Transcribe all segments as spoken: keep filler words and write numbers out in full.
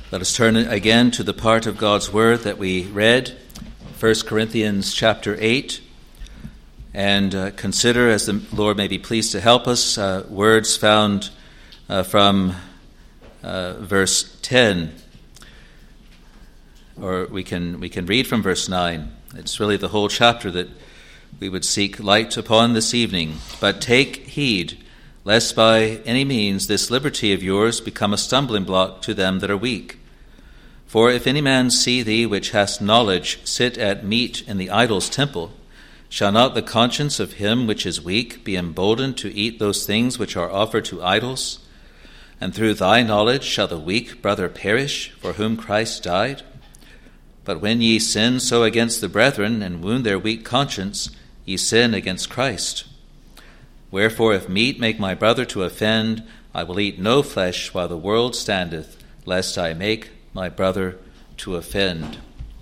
Let us turn again to the part of God's Word that we read, First Corinthians chapter eight, and uh, consider, as the Lord may be pleased to help us, uh, words found uh, from uh, verse ten. Or we can we can read from verse nine. It's really the whole chapter that we would seek light upon this evening. But take heed, lest by any means this liberty of yours become a stumbling block to them that are weak. For if any man see thee which hast knowledge sit at meat in the idol's temple, shall not the conscience of him which is weak be emboldened to eat those things which are offered to idols? And through thy knowledge shall the weak brother perish, for whom Christ died? But when ye sin so against the brethren, and wound their weak conscience, ye sin against Christ. Wherefore if meat make my brother to offend, I will eat no flesh while the world standeth, lest I make my brother to offend.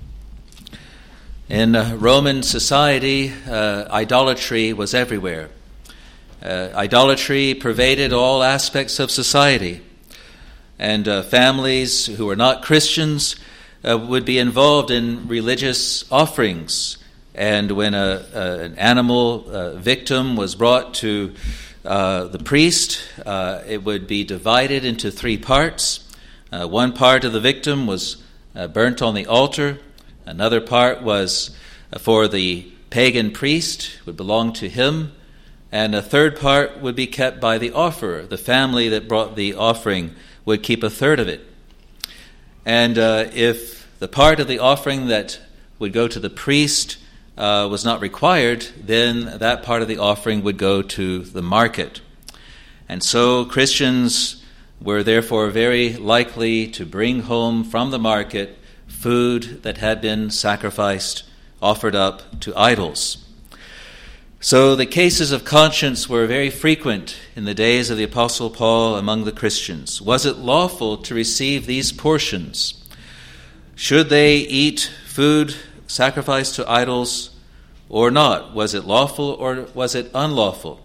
In uh, Roman society, uh, idolatry was everywhere. Uh, idolatry pervaded all aspects of society. And uh, families who were not Christians uh, would be involved in religious offerings. And when a, a, an animal uh, victim was brought to uh, the priest, uh, it would be divided into three parts. Uh, one part of the victim was uh, burnt on the altar. Another part was uh, for the pagan priest, would belong to him. And a third part would be kept by the offerer. The family that brought the offering would keep a third of it. And uh, if the part of the offering that would go to the priest uh, was not required, then that part of the offering would go to the market. And so Christians were therefore very likely to bring home from the market food that had been sacrificed, offered up to idols. So the cases of conscience were very frequent in the days of the Apostle Paul among the Christians. Was it lawful to receive these portions? Should they eat food sacrificed to idols or not? Was it lawful or was it unlawful?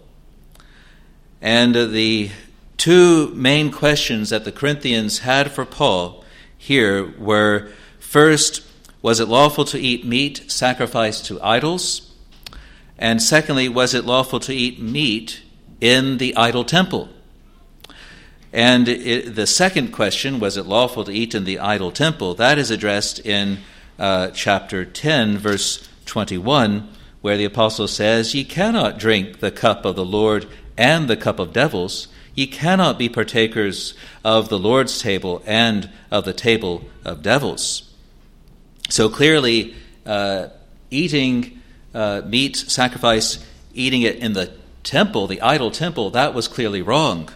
And the two main questions that the Corinthians had for Paul here were, first, was it lawful to eat meat sacrificed to idols? And secondly, was it lawful to eat meat in the idol temple? And it, the second question, was it lawful to eat in the idol temple? That is addressed in uh, chapter ten, verse twenty-one, where the apostle says, "Ye cannot drink the cup of the Lord and the cup of devils. Ye cannot be partakers of the Lord's table and of the table of devils." So clearly, uh, eating uh, meat sacrifice, eating it in the temple, the idol temple, that was clearly wrong.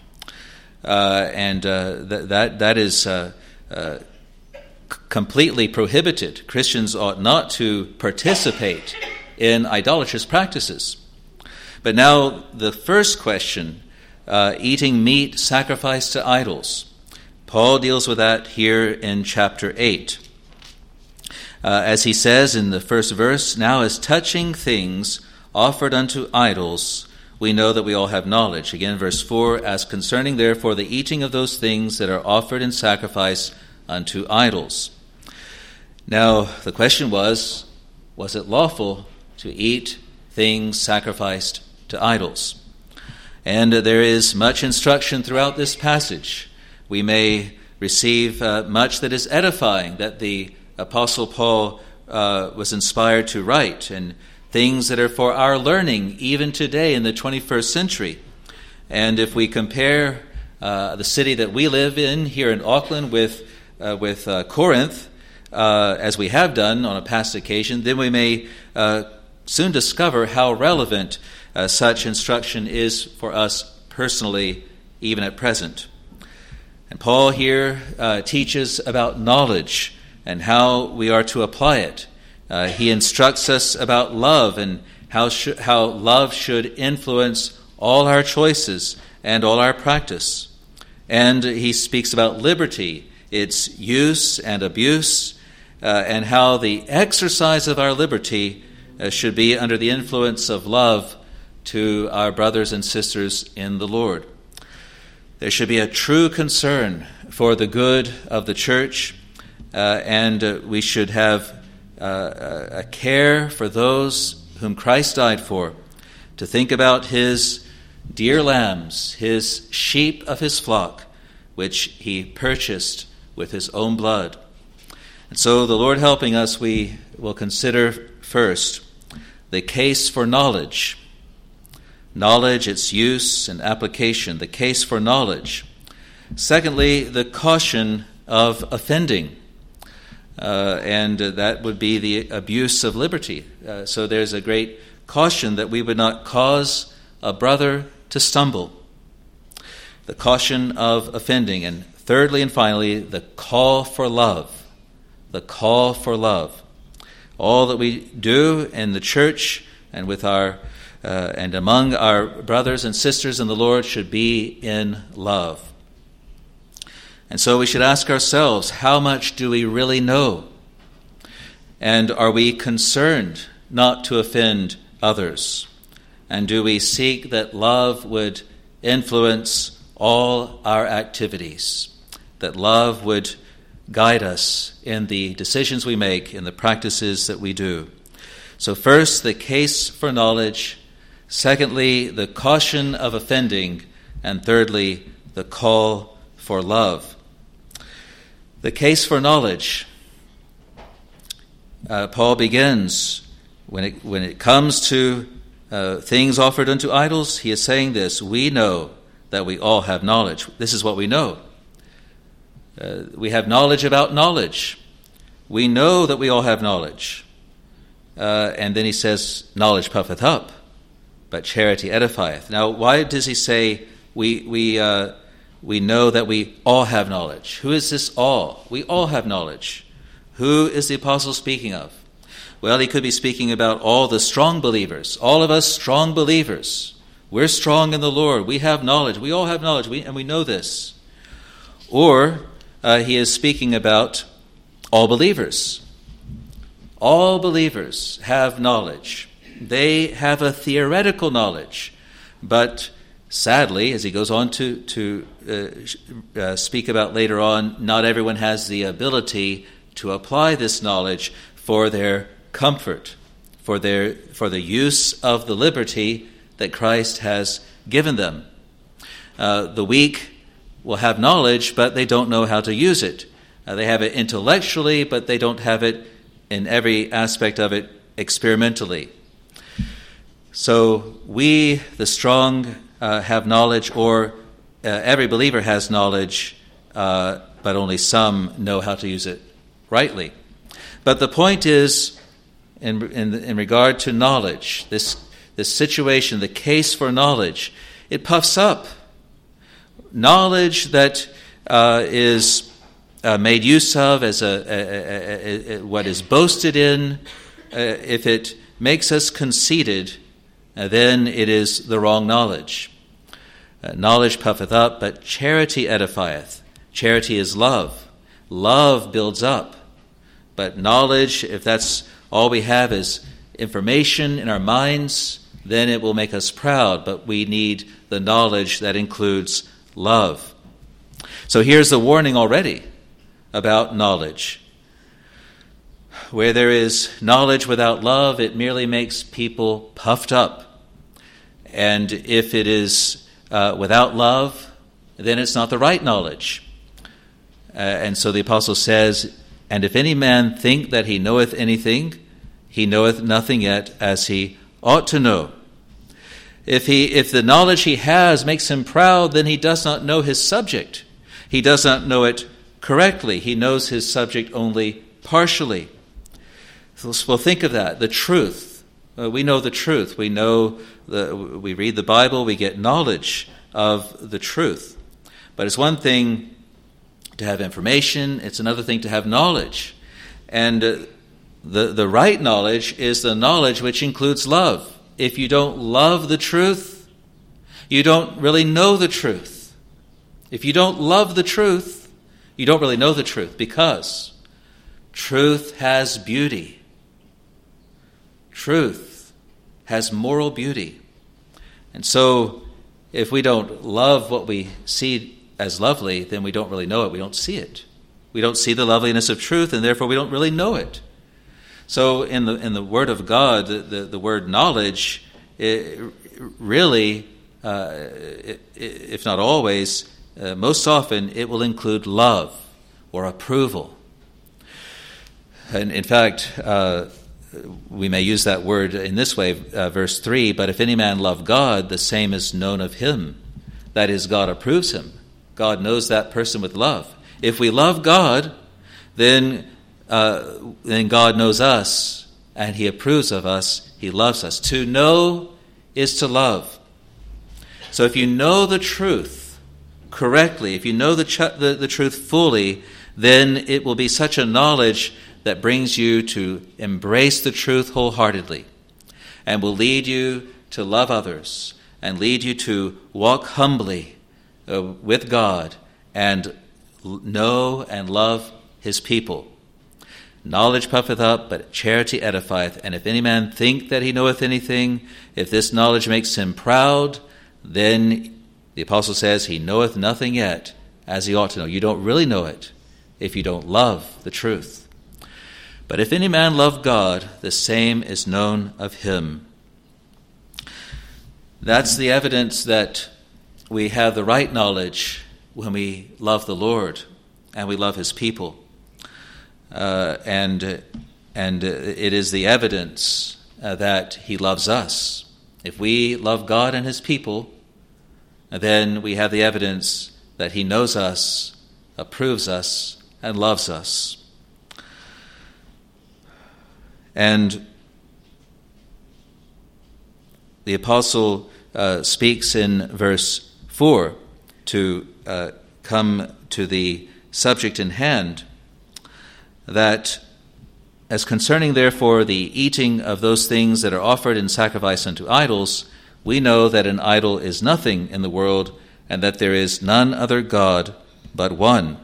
Uh, and uh, th- that that is uh, uh, c- completely prohibited. Christians ought not to participate in idolatrous practices. But now the first question, Uh, eating meat sacrificed to idols. Paul deals with that here in chapter eight. Uh, as he says in the first verse, "Now as touching things offered unto idols, we know that we all have knowledge." Again, verse four, "As concerning therefore the eating of those things that are offered in sacrifice unto idols." Now, the question was, was it lawful to eat things sacrificed to idols? And uh, there is much instruction throughout this passage. We may receive uh, much that is edifying, that the Apostle Paul uh, was inspired to write, and things that are for our learning even today in the twenty-first century. And if we compare uh, the city that we live in here in Auckland with, uh, with uh, Corinth, uh, as we have done on a past occasion, then we may uh, soon discover how relevant Uh, such instruction is for us personally, even at present. And Paul here uh, teaches about knowledge and how we are to apply it. Uh, he instructs us about love and how sh- how love should influence all our choices and all our practice. And he speaks about liberty, its use and abuse, uh, and how the exercise of our liberty uh, should be under the influence of love to our brothers and sisters in the Lord. There should be a true concern for the good of the church, uh, and uh, we should have uh, a care for those whom Christ died for, to think about his dear lambs, his sheep of his flock, which he purchased with his own blood. And so, the Lord helping us, we will consider first the case for knowledge. Knowledge, its use and application, the case for knowledge. Secondly, the caution of offending, uh, and uh, that would be the abuse of liberty. Uh, so there's a great caution that we would not cause a brother to stumble. The caution of offending. And thirdly and finally, the call for love. The call for love. All that we do in the church and with our uh, and among our brothers and sisters in the Lord should be in love. And so we should ask ourselves, how much do we really know? And are we concerned not to offend others? And do we seek that love would influence all our activities? That love would guide us in the decisions we make, in the practices that we do. So first, the case for knowledge. Secondly, the caution of offending. And thirdly, the call for love. The case for knowledge. Uh, Paul begins, when it, when it comes to uh, things offered unto idols, he is saying this: we know that we all have knowledge. This is what we know. Uh, we have knowledge about knowledge. We know that we all have knowledge. Uh, and then he says, knowledge puffeth up, but charity edifieth. Now, why does he say we we uh, we know that we all have knowledge? Who is this all? We all have knowledge. Who is the apostle speaking of? Well, he could be speaking about all the strong believers, all of us strong believers. We're strong in the Lord. We have knowledge. We all have knowledge, we, and we know this. Or uh, he is speaking about all believers. All believers have knowledge. They have a theoretical knowledge. But sadly, as he goes on to, to uh, uh, speak about later on, not everyone has the ability to apply this knowledge for their comfort, for their for the use of the liberty that Christ has given them. Uh, the weak will have knowledge, but they don't know how to use it. Uh, they have it intellectually, but they don't have it in every aspect of it experimentally. So we, the strong, uh, have knowledge, or uh, every believer has knowledge, uh, but only some know how to use it rightly. But the point is, in in, in regard to knowledge, this this situation, the case for knowledge, it puffs up. Knowledge that uh, is uh, made use of as a, a, a, a, a what is boasted in, uh, if it makes us conceited, uh, then it is the wrong knowledge. Uh, knowledge puffeth up, but charity edifieth. Charity is love. Love builds up. But knowledge, if that's all we have is information in our minds, then it will make us proud. But we need the knowledge that includes love. So here's the warning already about knowledge. Where there is knowledge without love, it merely makes people puffed up. And if it is uh, without love, then it's not the right knowledge. Uh, and so the apostle says, and if any man think that he knoweth anything, he knoweth nothing yet as he ought to know. If he, if the knowledge he has makes him proud, then he does not know his subject. He does not know it correctly. He knows his subject only partially. So we'll think of that, the truth. Uh, we know the truth. We know the, we read the Bible, we get knowledge of the truth. But it's one thing to have information, it's another thing to have knowledge. And uh, the, the right knowledge is the knowledge which includes love. If you don't love the truth, you don't really know the truth. If you don't love the truth, you don't really know the truth, because truth has beauty. Truth has moral beauty. And so, if we don't love what we see as lovely, then we don't really know it. We don't see it. We don't see the loveliness of truth, and therefore we don't really know it. So in the in the Word of God, the, the, the word knowledge, it really, uh, it, if not always, uh, most often it will include love or approval. And in fact, uh, we may use that word in this way, uh, verse three, but if any man love God, the same is known of him. That is, God approves him. God knows that person with love. If we love God, then uh, then God knows us, and he approves of us. He loves us. To know is to love. So if you know the truth correctly, if you know the, ch- the, the truth fully, then it will be such a knowledge that brings you to embrace the truth wholeheartedly and will lead you to love others and lead you to walk humbly uh, with God and know and love his people. Knowledge puffeth up, but charity edifieth. And if any man think that he knoweth anything, if this knowledge makes him proud, then the apostle says he knoweth nothing yet as he ought to know. You don't really know it if you don't love the truth. But if any man love God, the same is known of him. That's the evidence that we have the right knowledge when we love the Lord and we love his people. Uh, and and it is the evidence uh, that he loves us. If we love God and his people, then we have the evidence that he knows us, approves us, and loves us. And the apostle uh, speaks in verse four to uh, come to the subject in hand, that as concerning therefore the eating of those things that are offered in sacrifice unto idols, we know that an idol is nothing in the world, and that there is none other God but one.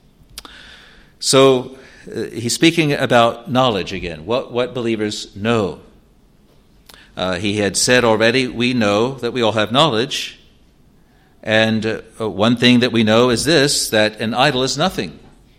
So uh, he's speaking about knowledge again, what, what believers know. Uh, he had said already, we know that we all have knowledge, and uh, one thing that we know is this, that an idol is nothing.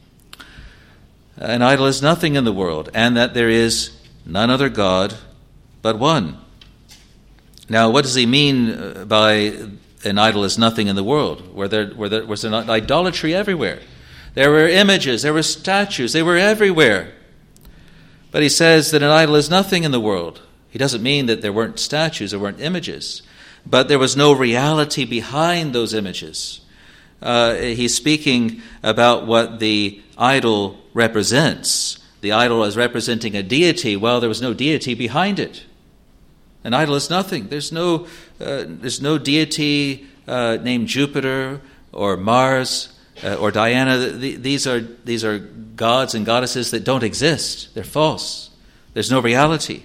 An idol is nothing in the world, and that there is none other God but one. Now, what does he mean by an idol is nothing in the world? Were there, were there, was there not idolatry everywhere? There were images, there were statues, they were everywhere. But he says that an idol is nothing in the world. He doesn't mean that there weren't statues, there weren't images, but there was no reality behind those images. Uh, he's speaking about what the idol represents. The idol is representing a deity. Well, there was no deity behind it. An idol is nothing. There's no, uh, there's no deity uh, named Jupiter or Mars uh, or Diana. The, these are these are gods and goddesses that don't exist. They're false. There's no reality.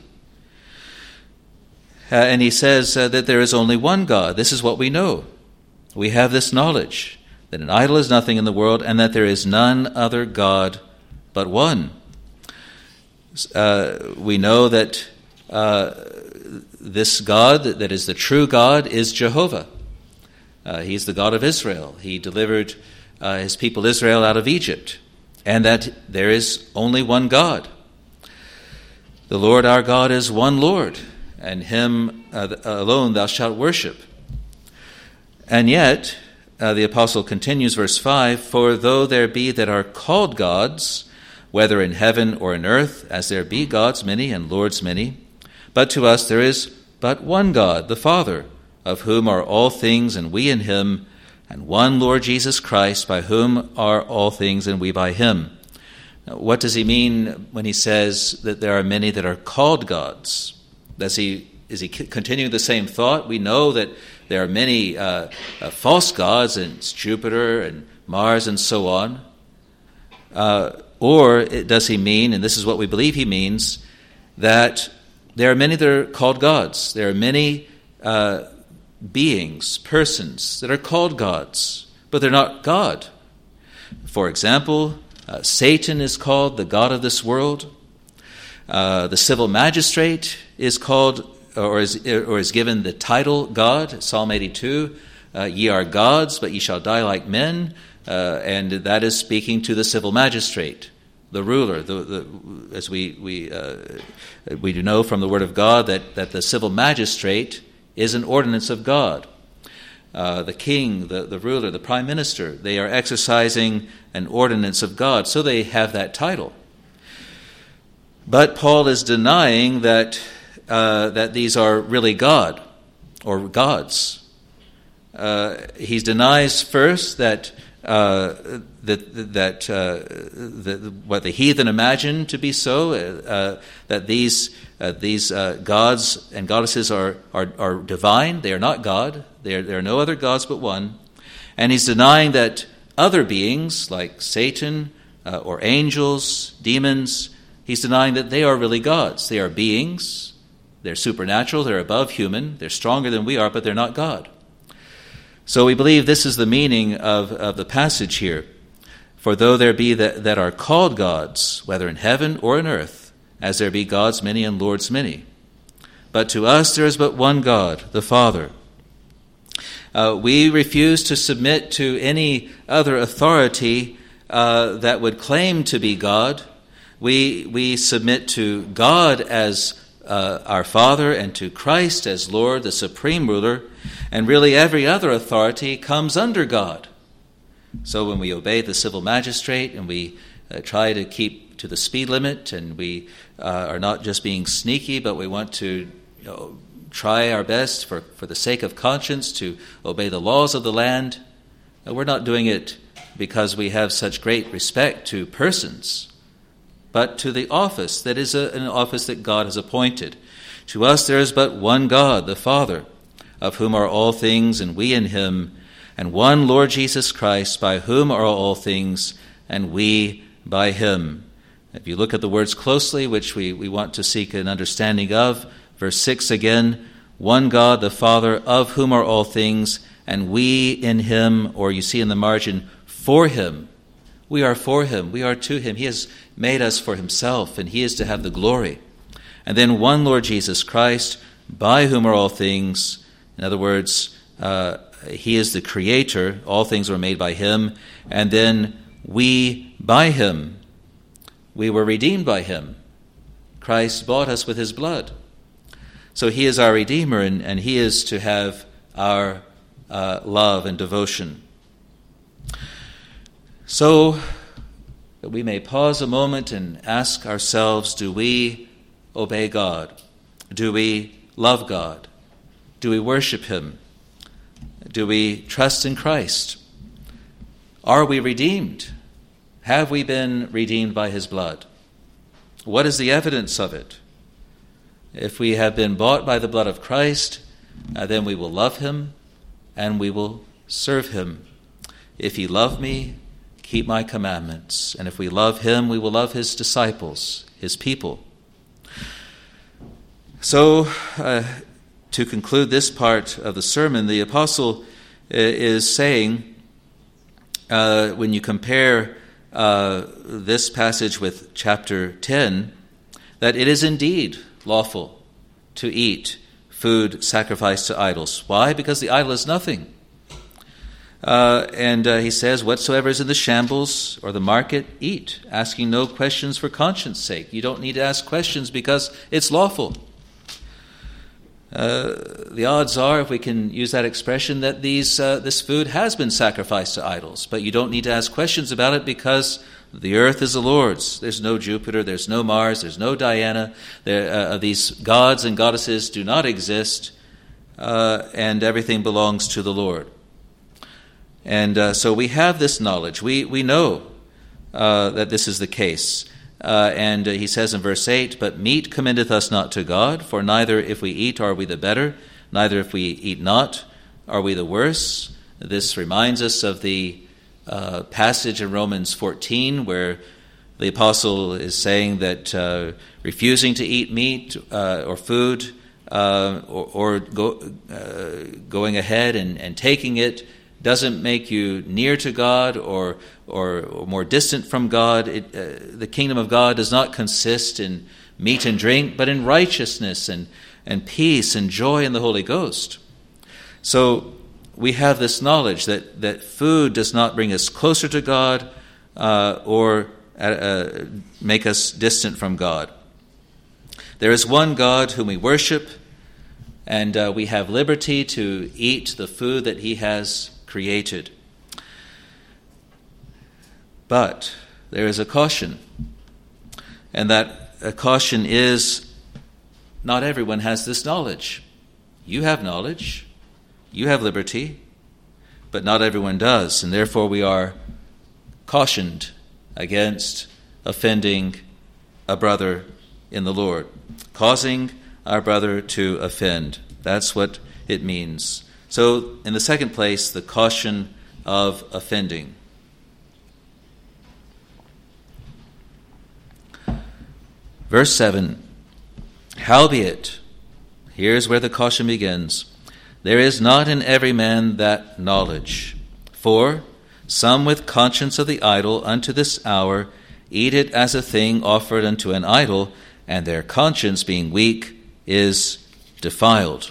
Uh, and he says uh, that there is only one God. This is what we know. We have this knowledge, that an idol is nothing in the world, and that there is none other God but one. Uh, we know that uh, this God, that is the true God, is Jehovah. Uh, he's the God of Israel. He delivered uh, his people Israel out of Egypt, and that there is only one God. The Lord our God is one Lord, and him uh, alone thou shalt worship. And yet, uh, the apostle continues, verse five, for though there be that are called gods, whether in heaven or in earth, as there be gods many and lords many, but to us there is but one God, the Father, of whom are all things, and we in him, and one Lord Jesus Christ, by whom are all things, and we by him. Now, what does he mean when he says that there are many that are called gods? Does he is he continuing the same thought? We know that there are many uh, uh, false gods, and it's Jupiter and Mars and so on. Uh, or does he mean, and this is what we believe he means, that there are many that are called gods. There are many uh, beings, persons that are called gods, but they're not God. For example, uh, Satan is called the god of this world. Uh, the civil magistrate is called, or is, or is given the title God. Psalm eighty-two uh, ye are gods, but ye shall die like men. Uh, and that is speaking to the civil magistrate, the ruler. The, the, as we we uh, we do know from the Word of God that, that the civil magistrate is an ordinance of God. Uh, the king, the, the ruler, the prime minister, they are exercising an ordinance of God, so they have that title. But Paul is denying that uh, that these are really God or gods. Uh, he denies first that uh, that that uh, the, what the heathen imagine to be so, uh, that these uh, these uh, gods and goddesses are, are are divine. They are not God. There there are no other gods but one. And he's denying that other beings like Satan uh, or angels, demons, he's denying that they are really gods. They are beings. They're supernatural. They're above human. They're stronger than we are, but they're not God. So we believe this is the meaning of, of the passage here. For though there be that, that are called gods, whether in heaven or in earth, as there be gods many and lords many, but to us there is but one God, the Father. Uh, we refuse to submit to any other authority uh, that would claim to be God. We we submit to God as uh, our Father and to Christ as Lord, the supreme ruler, and really every other authority comes under God. So when we obey the civil magistrate and we uh, try to keep to the speed limit, and we uh, are not just being sneaky, but we want to you know, try our best for, for the sake of conscience to obey the laws of the land, uh, we're not doing it because we have such great respect to persons, but to the office that is a, an office that God has appointed. To us there is but one God, the Father, of whom are all things, and we in him, and one Lord Jesus Christ, by whom are all things, and we by him. If you look at the words closely, which we, we want to seek an understanding of, verse six again, one God, the Father, of whom are all things, and we in him, or you see in the margin, for him. We are for him. We are to him. He has made us for himself, and he is to have the glory. And then one Lord Jesus Christ, by whom are all things. In other words, uh, he is the creator. All things were made by him. And then we by him. We were redeemed by him. Christ bought us with his blood. So he is our Redeemer, and, and he is to have our uh, love and devotion. So that we may pause a moment and ask ourselves, do we obey God? Do we love God? Do we worship him? Do we trust in Christ? Are we redeemed? Have we been redeemed by his blood? What is the evidence of it? If we have been bought by the blood of Christ, uh, then we will love him and we will serve him. If ye love me, keep my commandments. And if we love him, we will love his disciples, his people. So, uh, to conclude this part of the sermon, the apostle is saying, uh, when you compare uh, this passage with chapter ten, that it is indeed lawful to eat food sacrificed to idols. Why? Because the idol is nothing. Uh, and uh, he says, whatsoever is in the shambles or the market, eat, asking no questions for conscience sake. You don't need to ask questions because it's lawful. Uh, the odds are, if we can use that expression, that these uh, this food has been sacrificed to idols. But you don't need to ask questions about it because the earth is the Lord's. There's no Jupiter, there's no Mars, there's no Diana. There, uh, these gods and goddesses do not exist, uh, and everything belongs to the Lord. And uh, so we have this knowledge. We we know uh, that this is the case. Uh, and uh, he says in verse eight, but meat commendeth us not to God, for neither if we eat are we the better, neither if we eat not are we the worse. This reminds us of the uh, passage in Romans fourteen where the apostle is saying that uh, refusing to eat meat uh, or food uh, or, or go, uh, going ahead and, and taking it doesn't make you near to God or or, or more distant from God. It, uh, the kingdom of God does not consist in meat and drink, but in righteousness and, and peace and joy in the Holy Ghost. So we have this knowledge that, that food does not bring us closer to God uh, or uh, make us distant from God. There is one God whom we worship, and uh, we have liberty to eat the food that he has created. But there is a caution, and that a caution is not everyone has this knowledge. You have knowledge, you have liberty, but not everyone does, and therefore we are cautioned against offending a brother in the Lord, causing our brother to offend. That's what it means. So, in the second place, the caution of offending. Verse seven, howbeit, here's where the caution begins, there is not in every man that knowledge. For some with conscience of the idol unto this hour eat it as a thing offered unto an idol, and their conscience being weak is defiled.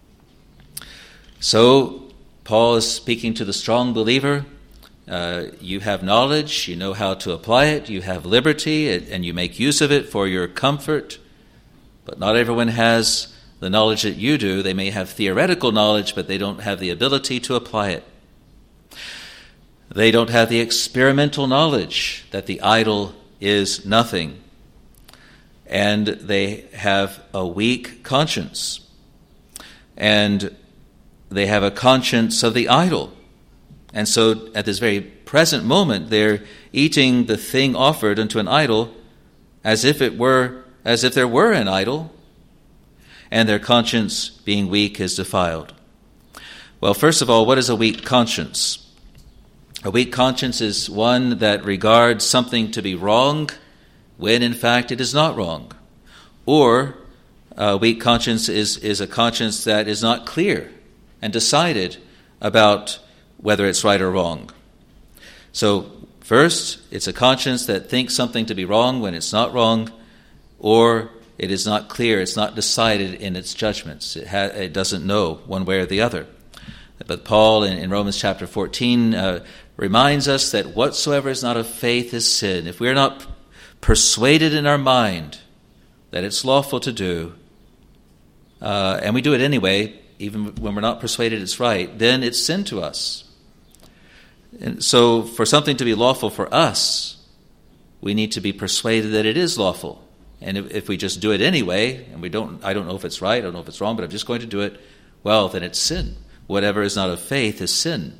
So, Paul is speaking to the strong believer. Uh, you have knowledge, you know how to apply it, you have liberty, and you make use of it for your comfort. But not everyone has the knowledge that you do. They may have theoretical knowledge, but they don't have the ability to apply it. They don't have the experimental knowledge that the idol is nothing. And they have a weak conscience. And they have a conscience of the idol. And so at this very present moment, they're eating the thing offered unto an idol as if it were, as if there were an idol, and their conscience being weak is defiled. Well, first of all, what is a weak conscience? A weak conscience is one that regards something to be wrong when in fact it is not wrong. Or a weak conscience is, is a conscience that is not clear and decided about whether it's right or wrong. So first, it's a conscience that thinks something to be wrong when it's not wrong, or it is not clear, it's not decided in its judgments. It, ha- it doesn't know one way or the other. But Paul in, in Romans chapter fourteen uh, reminds us that whatsoever is not of faith is sin. If we are not persuaded in our mind that it's lawful to do, uh, and we do it anyway, even when we're not persuaded it's right, then it's sin to us. And so for something to be lawful for us, we need to be persuaded that it is lawful. And if, if we just do it anyway, and we don't, I don't know if it's right, I don't know if it's wrong, but I'm just going to do it, well, then it's sin. Whatever is not of faith is sin.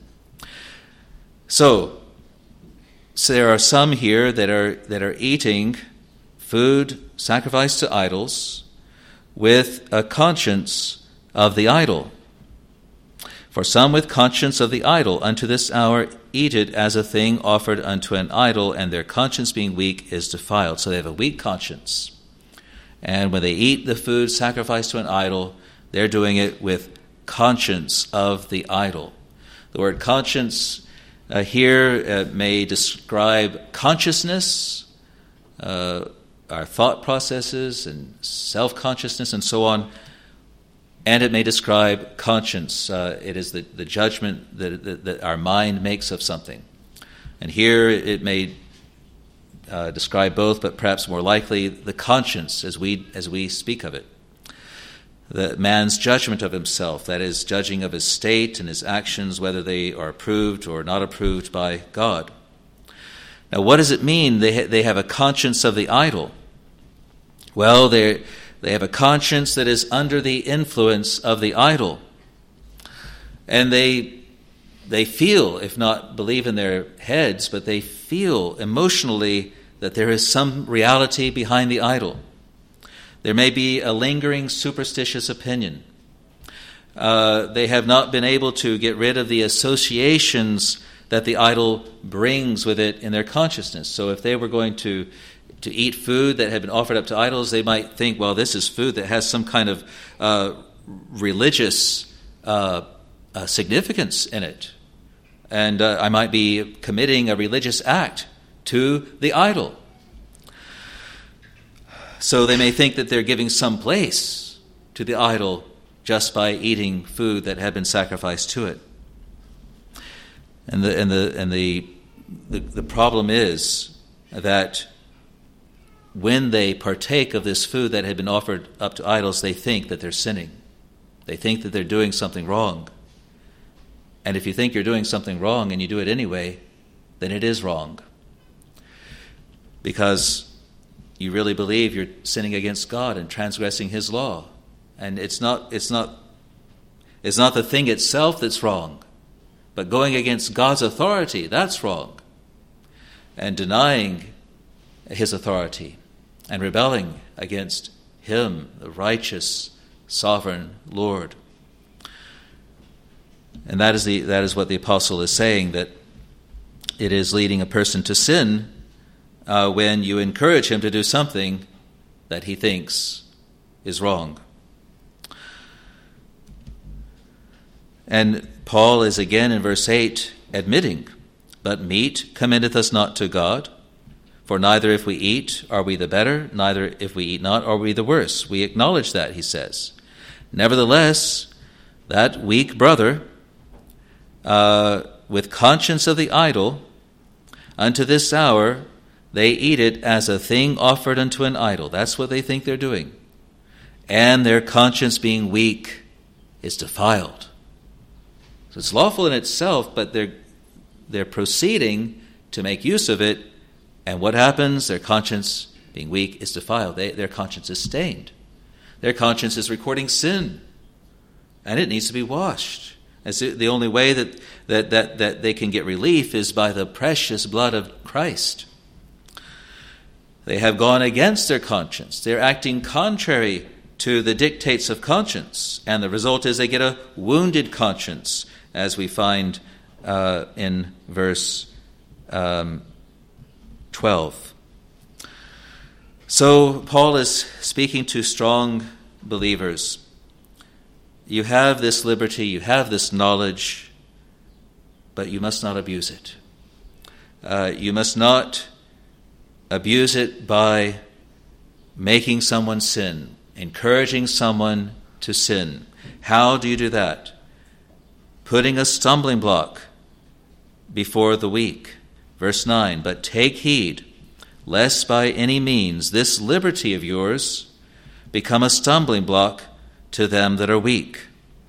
So, so there are some here that are that are eating food sacrificed to idols with a conscience of the idol. For some with conscience of the idol unto this hour eat it as a thing offered unto an idol, and their conscience being weak is defiled. So they have a weak conscience. And when they eat the food sacrificed to an idol, they're doing it with conscience of the idol. The word conscience uh, here uh, may describe consciousness, uh, our thought processes and self-consciousness and so on. And it may describe conscience. Uh, it is the, the judgment that, that, that our mind makes of something. And here it may uh, describe both, but perhaps more likely the conscience as we as we speak of it. The man's judgment of himself, that is, judging of his state and his actions, whether they are approved or not approved by God. Now, what does it mean they ha- they have a conscience of the idol? Well, they're They have a conscience that is under the influence of the idol. And they they feel, if not believe in their heads, but they feel emotionally that there is some reality behind the idol. There may be a lingering superstitious opinion. Uh, they have not been able to get rid of the associations that the idol brings with it in their consciousness. So if they were going to to eat food that had been offered up to idols, they might think, well, this is food that has some kind of uh, religious uh, uh, significance in it. And uh, I might be committing a religious act to the idol. So they may think that they're giving some place to the idol just by eating food that had been sacrificed to it. And the and the and the the, the problem is that when they partake of this food that had been offered up to idols, they think that they're sinning. They think that they're doing something wrong. And if you think you're doing something wrong and you do it anyway, then it is wrong. Because you really believe you're sinning against God and transgressing his law. And it's not it's not it's not the thing itself that's wrong, but going against God's authority, that's wrong. And denying his authority and rebelling against him, the righteous, sovereign Lord. And that is the that is what the apostle is saying, that it is leading a person to sin uh, when you encourage him to do something that he thinks is wrong. And Paul is again in verse eight admitting, "But meat commendeth us not to God, for neither if we eat are we the better, neither if we eat not are we the worse." We acknowledge that, he says. "Nevertheless, that weak brother, uh, with conscience of the idol, unto this hour they eat it as a thing offered unto an idol." That's what they think they're doing. "And their conscience being weak is defiled." So it's lawful in itself, but they're they're proceeding to make use of it. And what happens? Their conscience, being weak, is defiled. They, their conscience is stained. Their conscience is recording sin. And it needs to be washed. And so the only way that, that, that, that they can get relief is by the precious blood of Christ. They have gone against their conscience. They're acting contrary to the dictates of conscience. And the result is they get a wounded conscience, as we find uh, in verse um, twelve. So Paul is speaking to strong believers. You have this liberty, you have this knowledge, but you must not abuse it. Uh, you must not abuse it by making someone sin, encouraging someone to sin. How do you do that? Putting a stumbling block before the weak. Verse nine, "But take heed, lest by any means this liberty of yours become a stumbling block to them that are weak."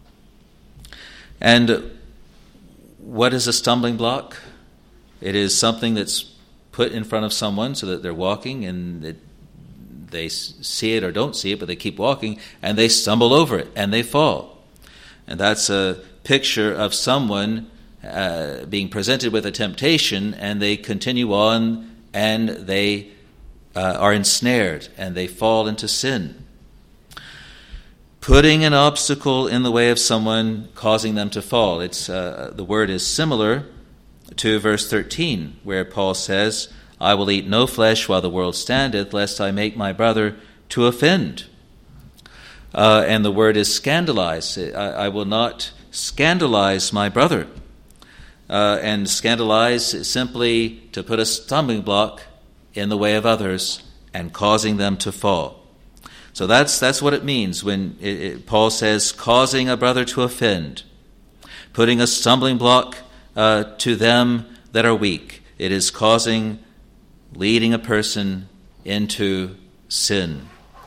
And what is a stumbling block? It is something that's put in front of someone so that they're walking and it, they see it or don't see it, but they keep walking and they stumble over it and they fall. And that's a picture of someone uh, being presented with a temptation, and they continue on and they uh, are ensnared and they fall into sin. Putting an obstacle in the way of someone, causing them to fall. It's uh, the word is similar to verse thirteen, where Paul says, "I will eat no flesh while the world standeth, lest I make my brother to offend." Uh, and the word is scandalize. I, I will not scandalize my brother. Uh, and scandalize is simply to put a stumbling block in the way of others and causing them to fall. So that's that's what it means when it, it, Paul says causing a brother to offend, putting a stumbling block uh, to them that are weak. It is causing, leading a person into sin.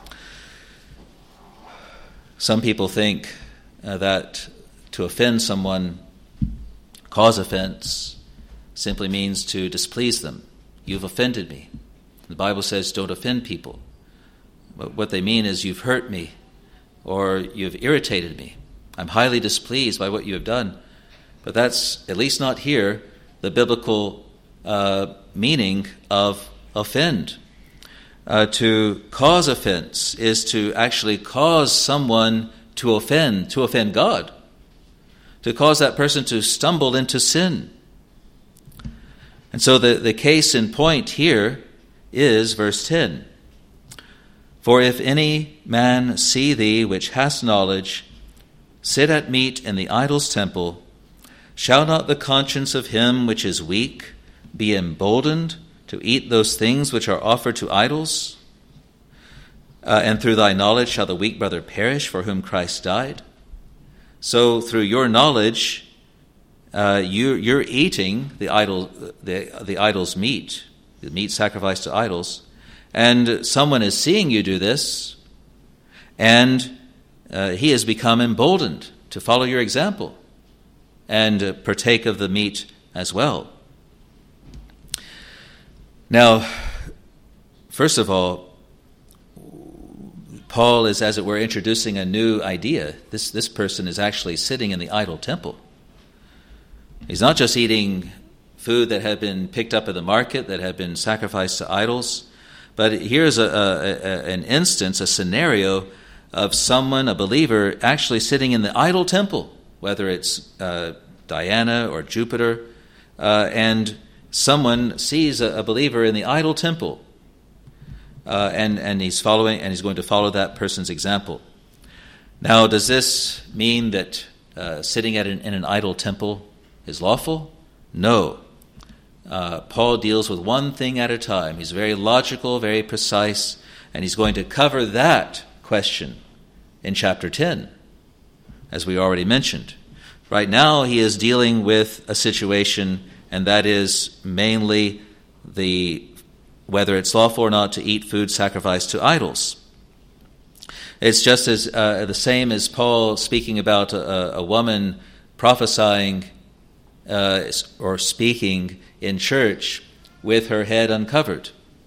Some people think uh, that to offend someone, cause offense, simply means to displease them. You've offended me. The Bible says don't offend people. But what they mean is you've hurt me or you've irritated me. I'm highly displeased by what you have done. But that's, at least not here, the biblical uh, meaning of offend. Uh, to cause offense is to actually cause someone to offend, to offend God, to cause that person to stumble into sin. And so the, the case in point here is verse ten. "For if any man see thee, which hast knowledge, sit at meat in the idol's temple, shall not the conscience of him which is weak be emboldened to eat those things which are offered to idols? Uh, and through thy knowledge shall the weak brother perish for whom Christ died?" So through your knowledge, uh, you, you're eating the idol, the, the idol's meat, the meat sacrificed to idols, and someone is seeing you do this, and uh, he has become emboldened to follow your example and uh, partake of the meat as well. Now, first of all, Paul is, as it were, introducing a new idea. This, this person is actually sitting in the idol temple. He's not just eating food that had been picked up at the market, that had been sacrificed to idols, but here's a, a, a, an instance, a scenario of someone, a believer, actually sitting in the idol temple, whether it's uh, Diana or Jupiter, uh, and someone sees a, a believer in the idol temple, uh, and, and he's following, and he's going to follow that person's example. Now, does this mean that uh, sitting at an, in an idol temple is lawful? No. Uh, Paul deals with one thing at a time. He's very logical, very precise, and he's going to cover that question in chapter ten, as we already mentioned. Right now, he is dealing with a situation, and that is mainly the whether it's lawful or not to eat food sacrificed to idols. It's just as uh, the same as Paul speaking about a, a woman prophesying uh, or speaking in church with her head uncovered.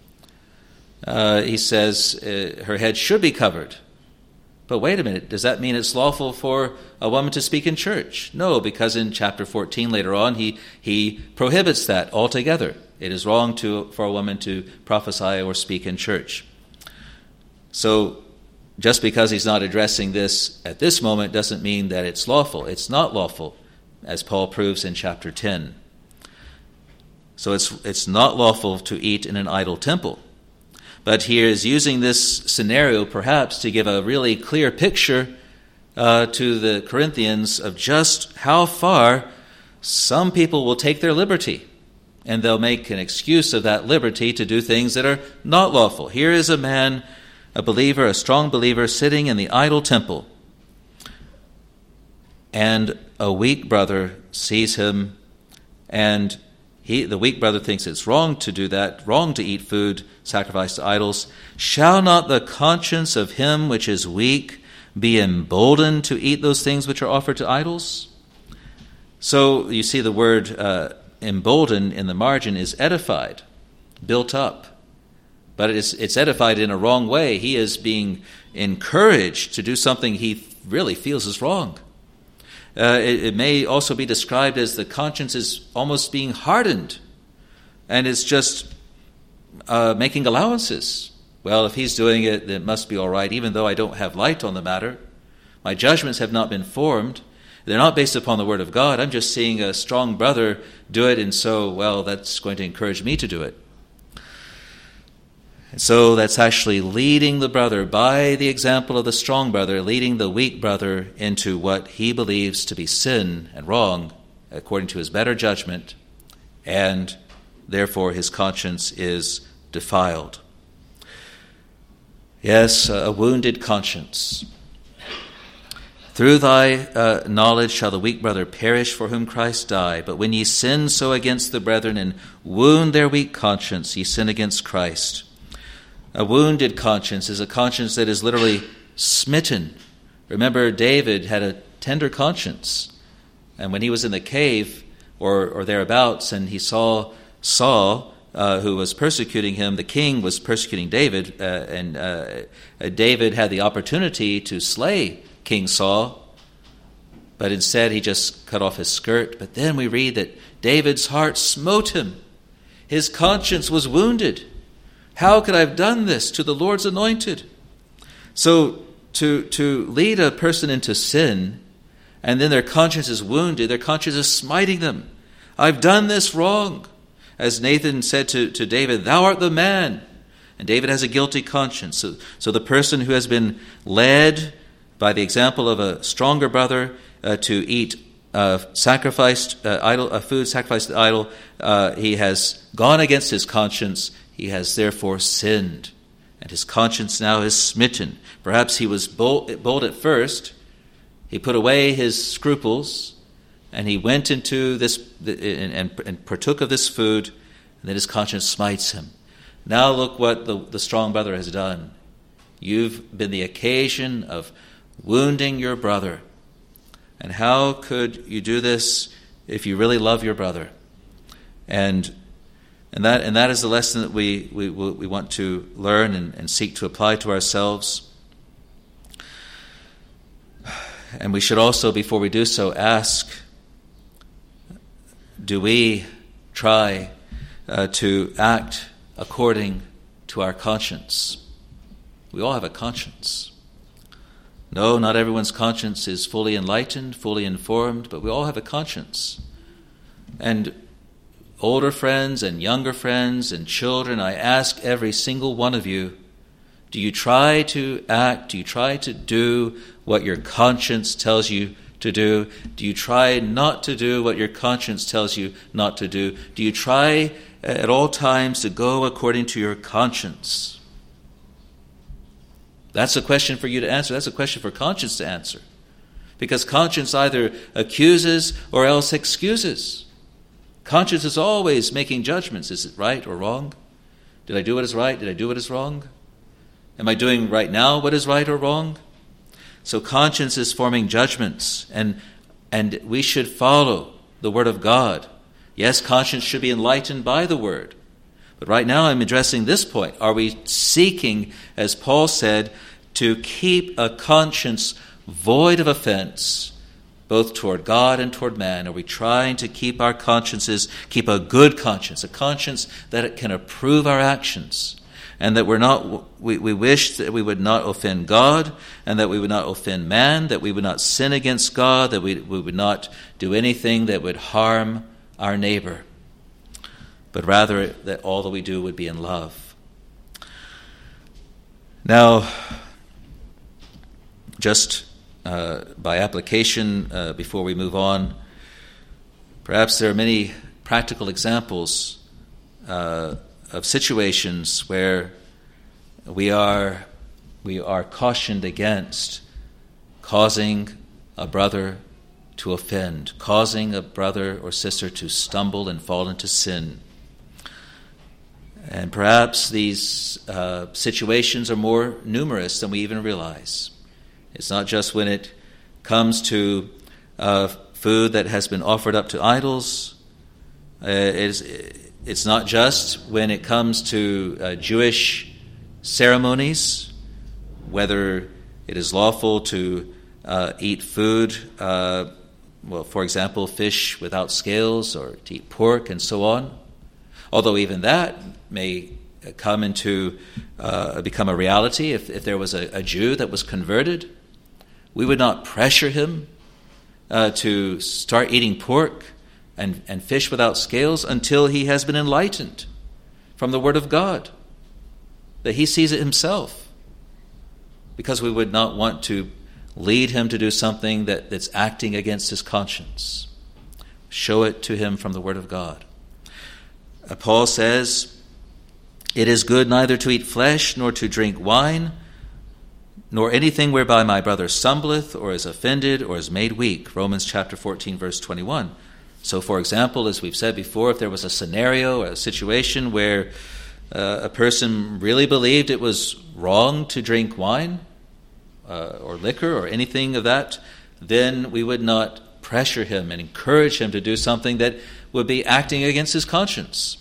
Uh, he says uh, her head should be covered. But wait a minute, does that mean it's lawful for a woman to speak in church? No, because in chapter fourteen later on, he he prohibits that altogether. It is wrong to for a woman to prophesy or speak in church. So just because he's not addressing this at this moment doesn't mean that it's lawful. It's not lawful, as Paul proves in chapter ten. So it's it's not lawful to eat in an idol temple. But he is using this scenario perhaps to give a really clear picture uh, to the Corinthians of just how far some people will take their liberty, and they'll make an excuse of that liberty to do things that are not lawful. Here is a man, a believer, a strong believer, sitting in the idol temple, and a weak brother sees him, and He, the weak brother thinks it's wrong to do that, wrong to eat food sacrificed to idols. Shall not the conscience of him which is weak be emboldened to eat those things which are offered to idols? So you see the word uh, emboldened in the margin is edified, built up. But it's, it's edified in a wrong way. He is being encouraged to do something he really feels is wrong. Uh, it, it may also be described as the conscience is almost being hardened, and it's just uh, making allowances. Well, if he's doing it, then it must be all right, even though I don't have light on the matter. My judgments have not been formed. They're not based upon the Word of God. I'm just seeing a strong brother do it, and so, well, that's going to encourage me to do it. And so that's actually leading the brother, by the example of the strong brother, leading the weak brother into what he believes to be sin and wrong, according to his better judgment, and therefore his conscience is defiled. Yes, a wounded conscience. Through thy uh, knowledge shall the weak brother perish for whom Christ died. But when ye sin so against the brethren and wound their weak conscience, ye sin against Christ. A wounded conscience is a conscience that is literally smitten. Remember, David had a tender conscience. And when he was in the cave or, or thereabouts and he saw Saul, uh, who was persecuting him, the king was persecuting David, uh, and uh, David had the opportunity to slay King Saul, but instead he just cut off his skirt. But then we read that David's heart smote him. His conscience was wounded. How could I have done this to the Lord's anointed? So to, to lead a person into sin, and then their conscience is wounded, their conscience is smiting them. I've done this wrong. As Nathan said to, to David, thou art the man. And David has a guilty conscience. So, so the person who has been led by the example of a stronger brother uh, to eat uh, sacrificed uh, idol, uh, food sacrificed to idol, uh, he has gone against his conscience. He has therefore sinned, and his conscience now is smitten. Perhaps he was bold, bold at first. He put away his scruples. and he went into this and, and, and partook of this food, and then his conscience smites him. Now look what the, the strong brother has done. You've been the occasion of wounding your brother. And how could you do this if you really love your brother? And and that and that is the lesson that we we, we want to learn and, and seek to apply to ourselves. And we should also, before we do so, ask, do we try uh, to act according to our conscience? We all have a conscience. No, not everyone's conscience is fully enlightened, fully informed, but we all have a conscience. And older friends and younger friends and children, I ask every single one of you, do you try to act, do you try to do what your conscience tells you to do? Do you try not to do what your conscience tells you not to do? Do you try at all times to go according to your conscience? That's a question for you to answer. That's a question for conscience to answer. Because conscience either accuses or else excuses. Conscience is always making judgments. Is it right or wrong? Did I do what is right? Did I do what is wrong? Am I doing right now what is right or wrong? So conscience is forming judgments, and and we should follow the Word of God. Yes, conscience should be enlightened by the Word. But right now I'm addressing this point. Are we seeking, as Paul said, to keep a conscience void of offense, both toward God and toward man? Are we trying to keep our consciences, keep a good conscience, a conscience that it can approve our actions, and that we're not, we, we wish that we would not offend God, and that we would not offend man, that we would not sin against God, that we, we would not do anything that would harm our neighbor, but rather that all that we do would be in love. Now, just uh, by application, uh, before we move on, perhaps there are many practical examples uh, of situations where we are we are cautioned against causing a brother to offend, causing a brother or sister to stumble and fall into sin. And perhaps these uh, situations are more numerous than we even realize. It's not just when it comes to uh, food that has been offered up to idols. Uh, it's, it's not just when it comes to uh, Jewish ceremonies, whether it is lawful to uh, eat food, uh, well, for example, fish without scales, or to eat pork and so on. Although even that may come into, uh, become a reality. If, if there was a, a Jew that was converted, we would not pressure him uh, to start eating pork and, and fish without scales until he has been enlightened from the Word of God, that he sees it himself, because we would not want to lead him to do something that, that's acting against his conscience. Show it to him from the Word of God. Uh, Paul says, "It is good neither to eat flesh, nor to drink wine, nor anything whereby my brother stumbleth, or is offended, or is made weak." Romans chapter fourteen, verse twenty-one. So, for example, as we've said before, if there was a scenario, a situation where uh, a person really believed it was wrong to drink wine, uh, or liquor, or anything of that, then we would not pressure him and encourage him to do something that would be acting against his conscience.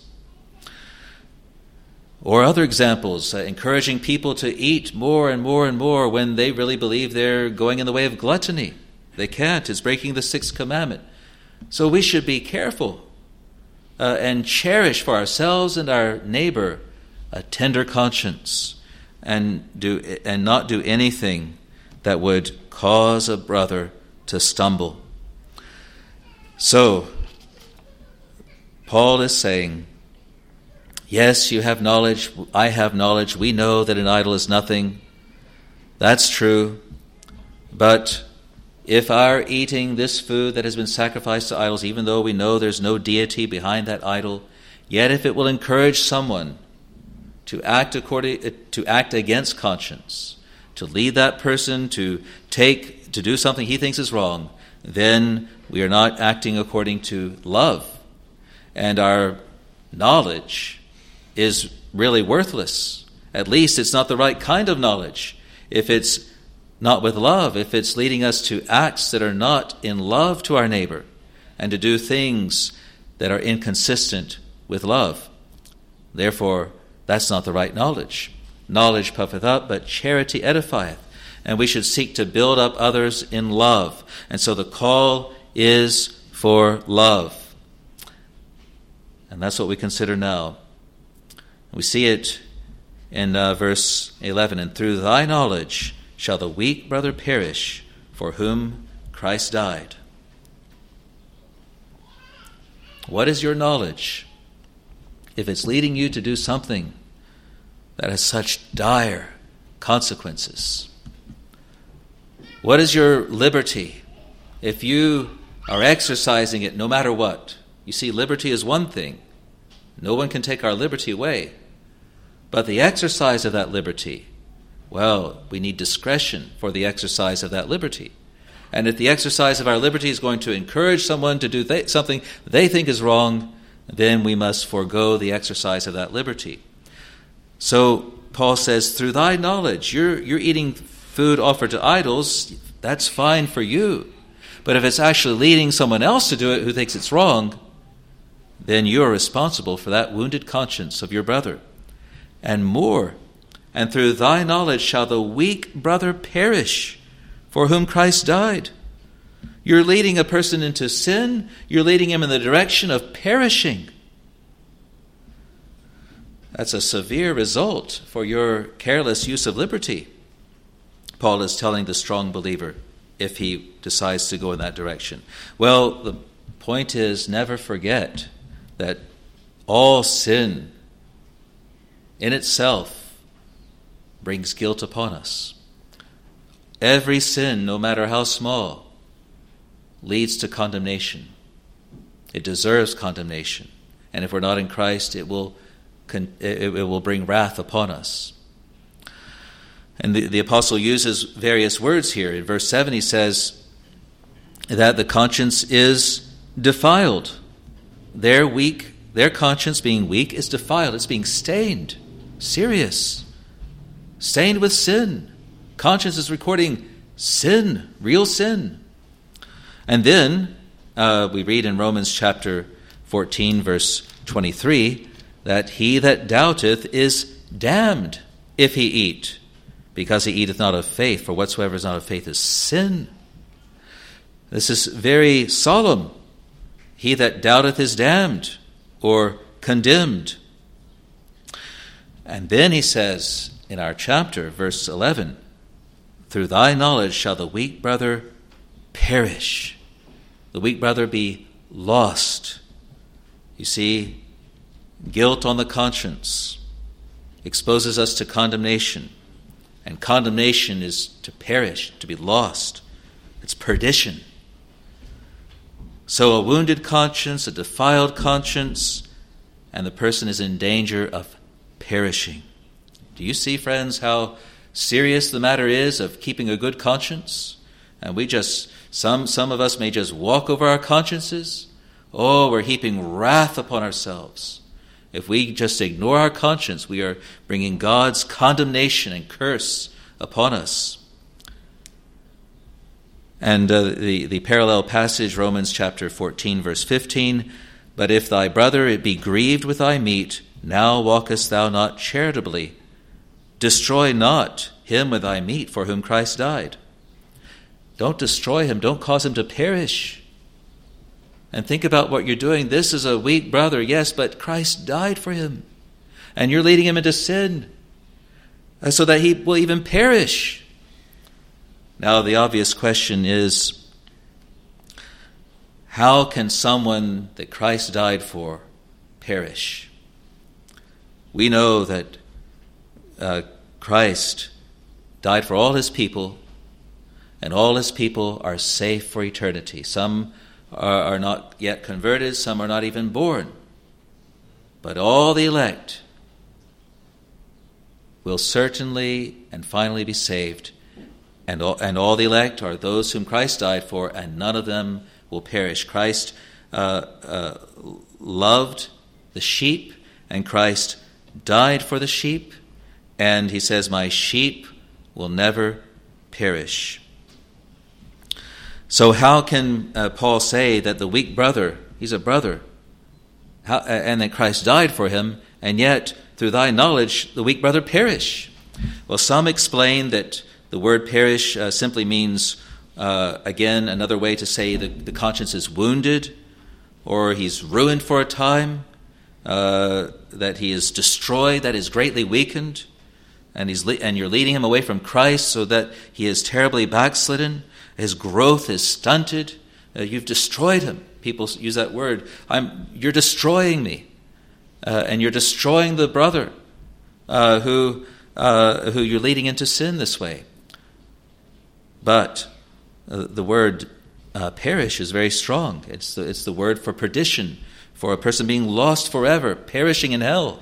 Or other examples, uh, encouraging people to eat more and more and more when they really believe they're going in the way of gluttony. They can't. It's breaking the sixth commandment. So we should be careful uh, and cherish for ourselves and our neighbor a tender conscience, and do and not do anything that would cause a brother to stumble. So, Paul is saying, yes, you have knowledge, I have knowledge, we know that an idol is nothing. That's true. But if our eating this food that has been sacrificed to idols, even though we know there's no deity behind that idol, yet if it will encourage someone to act according to act against conscience, to lead that person to take to do something he thinks is wrong, then we are not acting according to love. And our knowledge is really worthless. At least it's not the right kind of knowledge. If it's not with love, if it's leading us to acts that are not in love to our neighbor, and to do things that are inconsistent with love. Therefore, that's not the right knowledge. Knowledge puffeth up, but charity edifieth. And we should seek to build up others in love. And so the call is for love. And that's what we consider now. We see it in uh, verse eleven. And through thy knowledge shall the weak brother perish, for whom Christ died. What is your knowledge? If it's leading you to do something that has such dire consequences. What is your liberty? If you are exercising it no matter what. You see, liberty is one thing. No one can take our liberty away. But the exercise of that liberty, well, we need discretion for the exercise of that liberty. And if the exercise of our liberty is going to encourage someone to do th- something they think is wrong, then we must forego the exercise of that liberty. So Paul says, through thy knowledge, you're, you're eating food offered to idols, that's fine for you. But if it's actually leading someone else to do it who thinks it's wrong, then you're responsible for that wounded conscience of your brother. And more, and through thy knowledge shall the weak brother perish, for whom Christ died. You're leading a person into sin. You're leading him in the direction of perishing. That's a severe result for your careless use of liberty. Paul is telling the strong believer if he decides to go in that direction. Well, the point is, never forget that all sin in itself brings guilt upon us. Every sin, no matter how small, leads to condemnation. It deserves condemnation. And if we're not in Christ, it will it will bring wrath upon us. And the, the apostle uses various words here. In verse seven he says that the conscience is defiled. Their weak, their conscience being weak is defiled. It's being stained, serious, stained with sin. Conscience is recording sin, real sin. And then uh, we read in Romans chapter fourteen, verse twenty-three, that he that doubteth is damned if he eat, because he eateth not of faith, for whatsoever is not of faith is sin. This is very solemn. He that doubteth is damned, or condemned. And then he says in our chapter, verse eleven, through thy knowledge shall the weak brother perish. The weak brother be lost. You see, guilt on the conscience exposes us to condemnation. And condemnation is to perish, to be lost. It's perdition. So a wounded conscience, a defiled conscience, and the person is in danger of perishing. Do you see, friends, how serious the matter is of keeping a good conscience? And we just, some, some of us may just walk over our consciences. Oh, we're heaping wrath upon ourselves. If we just ignore our conscience, we are bringing God's condemnation and curse upon us. And uh, the, the parallel passage, Romans chapter fourteen, verse fifteen, but if thy brother it be grieved with thy meat, now walkest thou not charitably. Destroy not him with thy meat, for whom Christ died. Don't destroy him. Don't cause him to perish. And think about what you're doing. This is a weak brother, yes, but Christ died for him. And you're leading him into sin so that he will even perish. Now, the obvious question is, how can someone that Christ died for perish? We know that uh, Christ died for all his people, and all his people are safe for eternity. Some are, are not yet converted, some are not even born. But all the elect will certainly and finally be saved and all, and all the elect are those whom Christ died for, and none of them will perish. Christ uh, uh, loved the sheep, and Christ died for the sheep, and he says, my sheep will never perish. So how can uh, Paul say that the weak brother, he's a brother, how, and that Christ died for him, and yet through thy knowledge the weak brother perish? Well, some explain that the word perish uh, simply means, uh, again, another way to say the, the conscience is wounded, or he's ruined for a time, uh, that he is destroyed, that is greatly weakened, and he's le- and you're leading him away from Christ so that he is terribly backslidden. His growth is stunted. Uh, you've destroyed him. People use that word. I'm. You're destroying me, uh, and you're destroying the brother uh, who uh, who you're leading into sin this way. But uh, the word uh, perish is very strong. It's the, it's the word for perdition, for a person being lost forever, perishing in hell.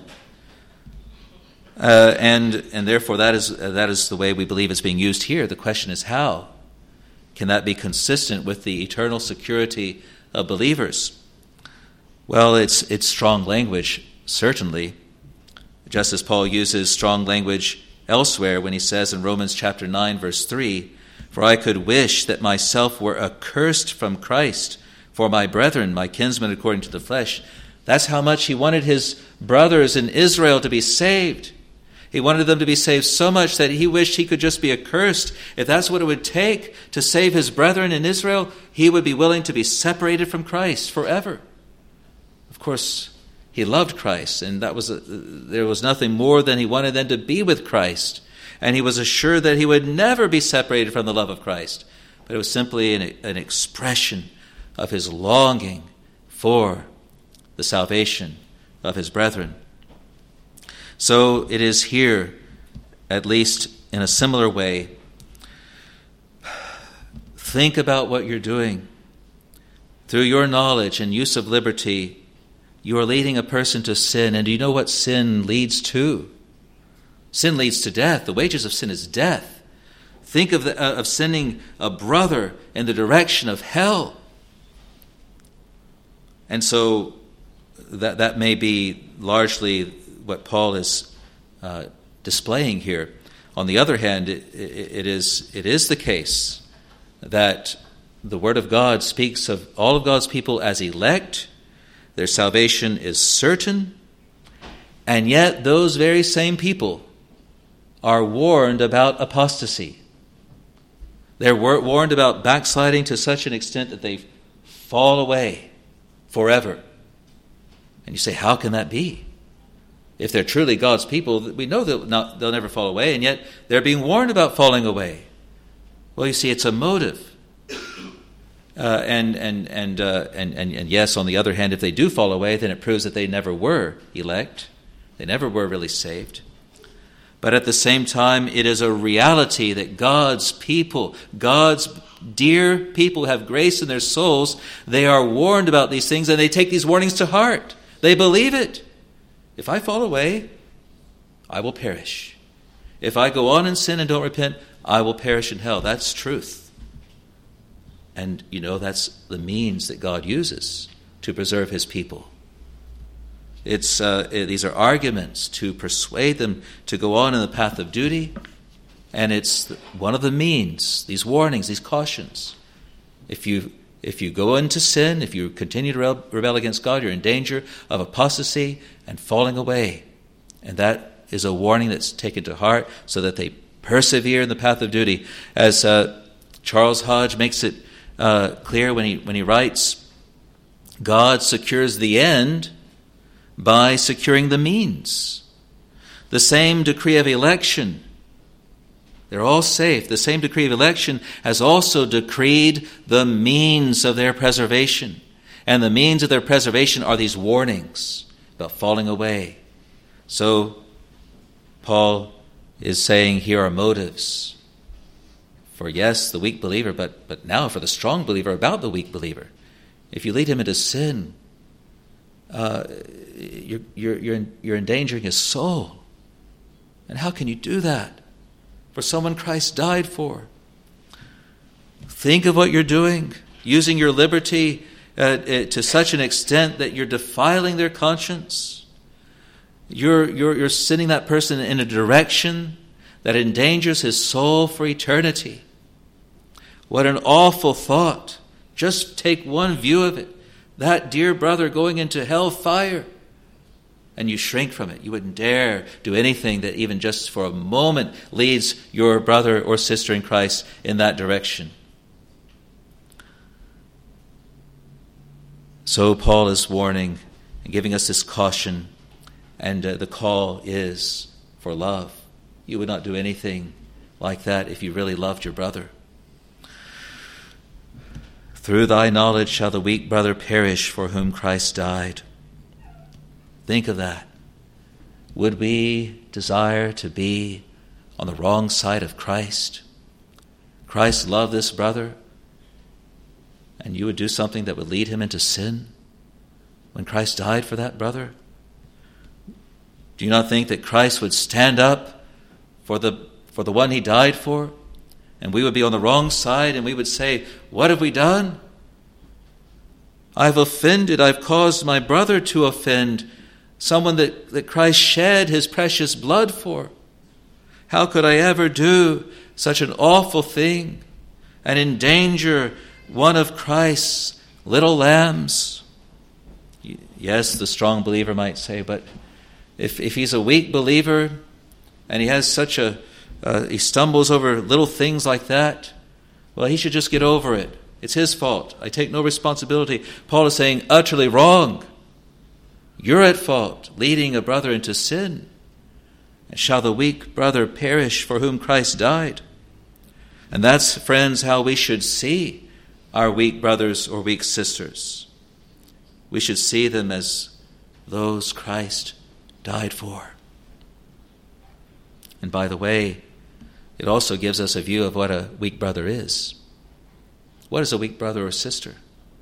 Uh, and and therefore that is uh, that is the way we believe it's being used here. The question is, how can that be consistent with the eternal security of believers? Well, it's it's strong language, certainly, just as Paul uses strong language elsewhere when he says in Romans chapter nine, verse three, for I could wish that myself were accursed from Christ for my brethren, my kinsmen according to the flesh. That's how much he wanted his brothers in Israel to be saved. He wanted them to be saved so much that he wished he could just be accursed. If that's what it would take to save his brethren in Israel, he would be willing to be separated from Christ forever. Of course, he loved Christ, and that was a, there was nothing more than he wanted them to be with Christ. And he was assured that he would never be separated from the love of Christ. But it was simply an, an expression of his longing for the salvation of his brethren. So it is here, at least in a similar way. Think about what you're doing. Through your knowledge and use of liberty, you are leading a person to sin. And do you know what sin leads to? Sin leads to death. The wages of sin is death. Think of, the, uh, of sending a brother in the direction of hell. And so that, that may be largely what Paul is uh, displaying here. On the other hand, it, it, it is it is the case that the Word of God speaks of all of God's people as elect. Their salvation is certain, and yet those very same people are warned about apostasy. They're warned about backsliding to such an extent that they fall away forever. And you say, how can that be? If they're truly God's people, we know that not, they'll never fall away, and yet they're being warned about falling away. Well, you see, it's a motive. Uh, and, and, and, uh, and, and, and yes, on the other hand, if they do fall away, then it proves that they never were elect. They never were really saved. But at the same time, it is a reality that God's people, God's dear people who have grace in their souls, they are warned about these things, and they take these warnings to heart. They believe it. If I fall away, I will perish. If I go on in sin and don't repent, I will perish in hell. That's truth. And, you know, that's the means that God uses to preserve his people. It's uh, these are arguments to persuade them to go on in the path of duty, and it's one of the means, these warnings, these cautions. If you If you go into sin, if you continue to rebel against God, you're in danger of apostasy and falling away. And that is a warning that's taken to heart so that they persevere in the path of duty. As uh, Charles Hodge makes it uh, clear when he, when he writes, God secures the end by securing the means. The same decree of election, they're all safe. The same decree of election has also decreed the means of their preservation. And the means of their preservation are these warnings about falling away. So Paul is saying here are motives for, yes, the weak believer, but, but now for the strong believer about the weak believer. If you lead him into sin, uh, you're, you're, you're, you're endangering his soul. And how can you do that? For someone Christ died for. Think of what you're doing, using your liberty uh, to such an extent that you're defiling their conscience. You're, you're, you're sending that person in a direction that endangers his soul for eternity. What an awful thought. Just take one view of it. That dear brother going into hell fire. And you shrink from it. You wouldn't dare do anything that even just for a moment leads your brother or sister in Christ in that direction. So Paul is warning and giving us this caution, and uh, the call is for love. You would not do anything like that if you really loved your brother. Through thy knowledge shall the weak brother perish for whom Christ died. Think of that. Would we desire to be on the wrong side of Christ? Christ loved this brother, and you would do something that would lead him into sin when Christ died for that brother? Do you not think that Christ would stand up for the for the one he died for, and we would be on the wrong side, and we would say, what have we done? I've offended, I've caused my brother to offend, someone that, that Christ shed his precious blood for. How could I ever do such an awful thing and endanger one of Christ's little lambs? Yes, the strong believer might say, but if, if he's a weak believer and he has such a, uh, he stumbles over little things like that, well, he should just get over it. It's his fault. I take no responsibility. Paul is saying, utterly wrong. You're at fault, leading a brother into sin. And shall the weak brother perish for whom Christ died? And that's, friends, how we should see our weak brothers or weak sisters. We should see them as those Christ died for. And by the way, it also gives us a view of what a weak brother is. What is a weak brother or sister?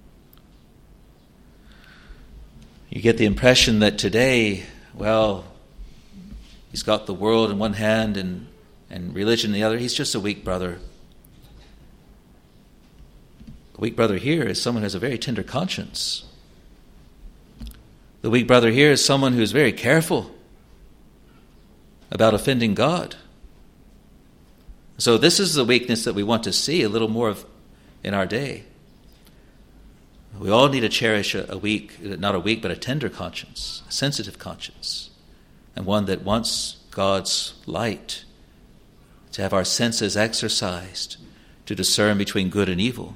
You get the impression that today, well, he's got the world in one hand and, and religion in the other. He's just a weak brother. A weak brother here is someone who has a very tender conscience. The weak brother here is someone who's very careful about offending God. So this is the weakness that we want to see a little more of in our day. We all need to cherish a, a weak, not a weak, but a tender conscience, a sensitive conscience, and one that wants God's light, to have our senses exercised to discern between good and evil.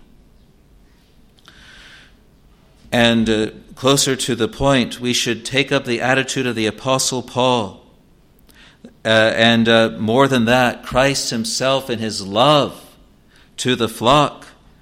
And uh, closer to the point, we should take up the attitude of the Apostle Paul. Uh, and uh, more than that, Christ himself in his love to the flock.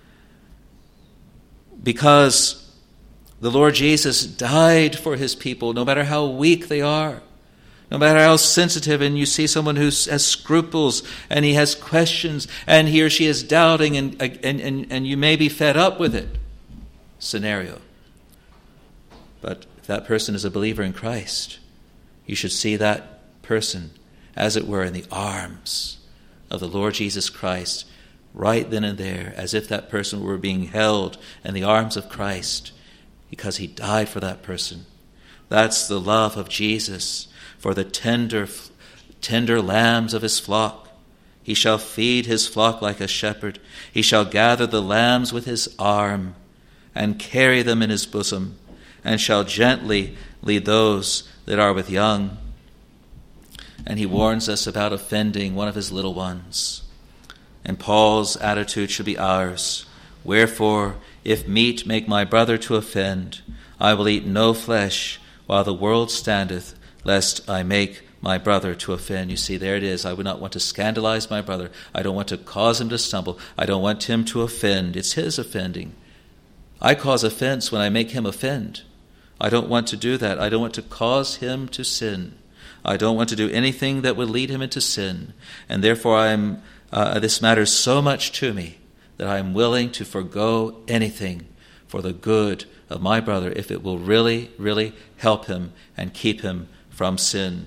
Because the Lord Jesus died for his people, no matter how weak they are, no matter how sensitive, and you see someone who has scruples and he has questions and he or she is doubting and, and, and, and you may be fed up with it scenario. But if that person is a believer in Christ, you should see that person, as it were, in the arms of the Lord Jesus Christ, right then and there, as if that person were being held in the arms of Christ because he died for that person. That's the love of Jesus for the tender, tender lambs of his flock. He shall feed his flock like a shepherd. He shall gather the lambs with his arm and carry them in his bosom, and shall gently lead those that are with young. And he warns us about offending one of his little ones. And Paul's attitude should be ours. Wherefore, if meat make my brother to offend, I will eat no flesh while the world standeth, lest I make my brother to offend. You see, there it is. I would not want to scandalize my brother. I don't want to cause him to stumble. I don't want him to offend. It's his offending. I cause offense when I make him offend. I don't want to do that. I don't want to cause him to sin. I don't want to do anything that would lead him into sin. And therefore I am Uh, this matters so much to me that I am willing to forego anything for the good of my brother if it will really, really help him and keep him from sin.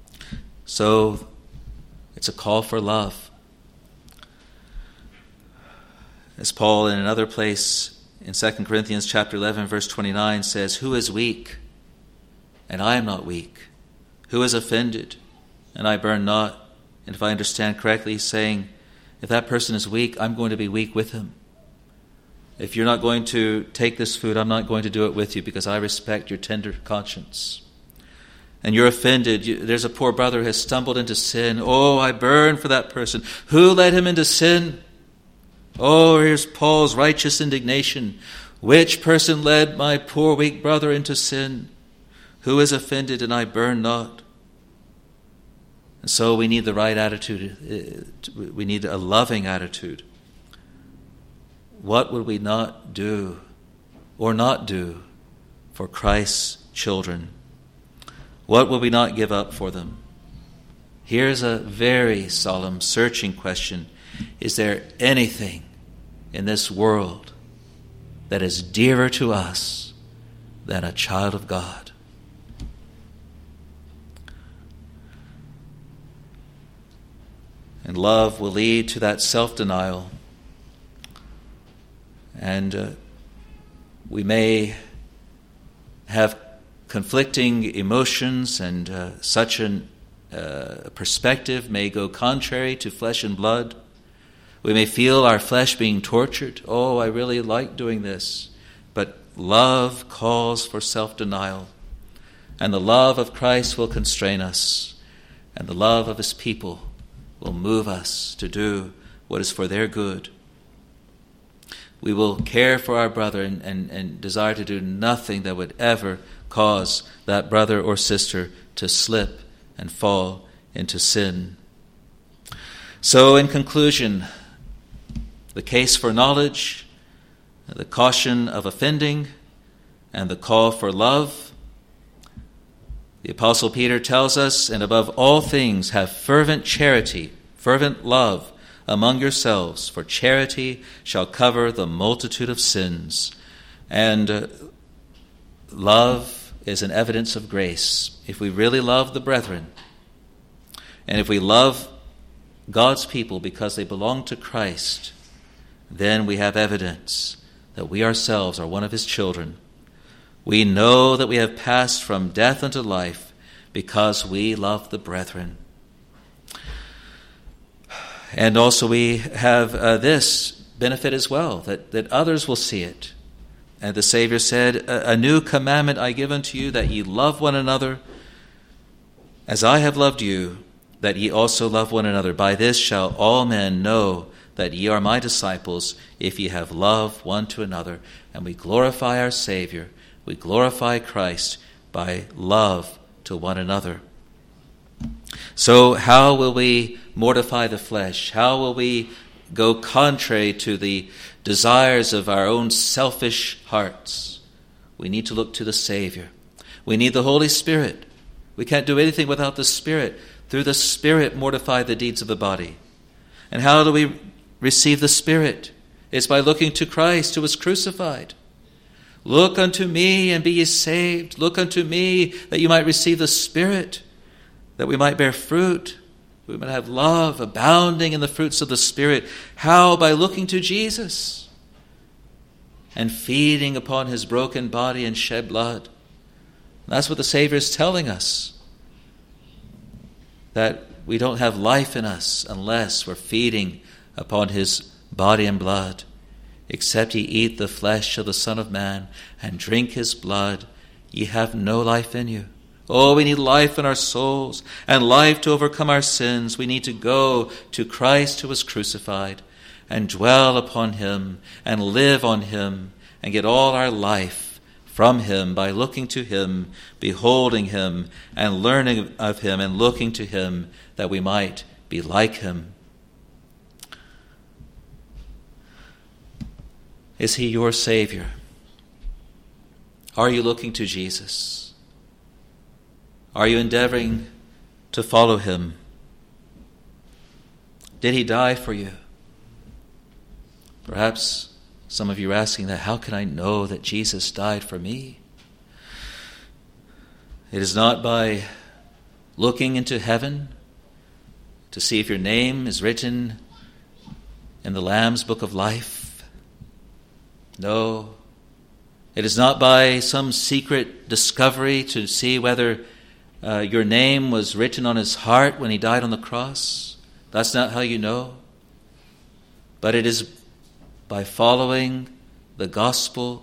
So it's a call for love. As Paul in another place in Second Corinthians chapter eleven, verse twenty-nine says, "Who is weak, and I am not weak? Who is offended, and I burn not?" And if I understand correctly, he's saying, if that person is weak, I'm going to be weak with him. If you're not going to take this food, I'm not going to do it with you because I respect your tender conscience. And you're offended. You, there's a poor brother who has stumbled into sin. Oh, I burn for that person. Who led him into sin? Oh, here's Paul's righteous indignation. Which person led my poor weak brother into sin? Who is offended and I burn not? And so we need the right attitude. We need a loving attitude. What would we not do or not do for Christ's children? What will we not give up for them? Here's a very solemn, searching question. Is there anything in this world that is dearer to us than a child of God? And love will lead to that self-denial. And uh, we may have conflicting emotions, and uh, such a uh, perspective may go contrary to flesh and blood. We may feel our flesh being tortured. Oh, I really like doing this. But love calls for self-denial. And the love of Christ will constrain us. And the love of his people will move us to do what is for their good. We will care for our brother and, and, and desire to do nothing that would ever cause that brother or sister to slip and fall into sin. So in conclusion, the case for knowledge, the caution of offending, and the call for love. The Apostle Peter tells us, and above all things have fervent charity, fervent love among yourselves, for charity shall cover the multitude of sins. And uh, love is an evidence of grace. If we really love the brethren, and if we love God's people because they belong to Christ, then we have evidence that we ourselves are one of his children. We know that we have passed from death unto life because we love the brethren. And also we have uh, this benefit as well, that, that others will see it. And the Savior said, a, a new commandment I give unto you, that ye love one another as I have loved you, that ye also love one another. By this shall all men know that ye are my disciples, if ye have love one to another. And we glorify our Savior, we glorify Christ by love to one another. So how will we mortify the flesh? How will we go contrary to the desires of our own selfish hearts? We need to look to the Savior. We need the Holy Spirit. We can't do anything without the Spirit. Through the Spirit, mortify the deeds of the body. And how do we receive the Spirit? It's by looking to Christ who was crucified. Look unto me and be ye saved. Look unto me that you might receive the Spirit, that we might bear fruit, we might have love abounding in the fruits of the Spirit. How? By looking to Jesus and feeding upon his broken body and shed blood. And that's what the Savior is telling us, that we don't have life in us unless we're feeding upon his body and blood. Except ye eat the flesh of the Son of Man and drink his blood, ye have no life in you. Oh, we need life in our souls and life to overcome our sins. We need to go to Christ who was crucified and dwell upon him and live on him and get all our life from him by looking to him, beholding him, and learning of him and looking to him that we might be like him. Is he your Savior? Are you looking to Jesus? Are you endeavoring to follow him? Did he die for you? Perhaps some of you are asking that, how can I know that Jesus died for me? It is not by looking into heaven to see if your name is written in the Lamb's book of life. No, it is not by some secret discovery to see whether uh, your name was written on his heart when he died on the cross. That's not how you know. But it is by following the gospel,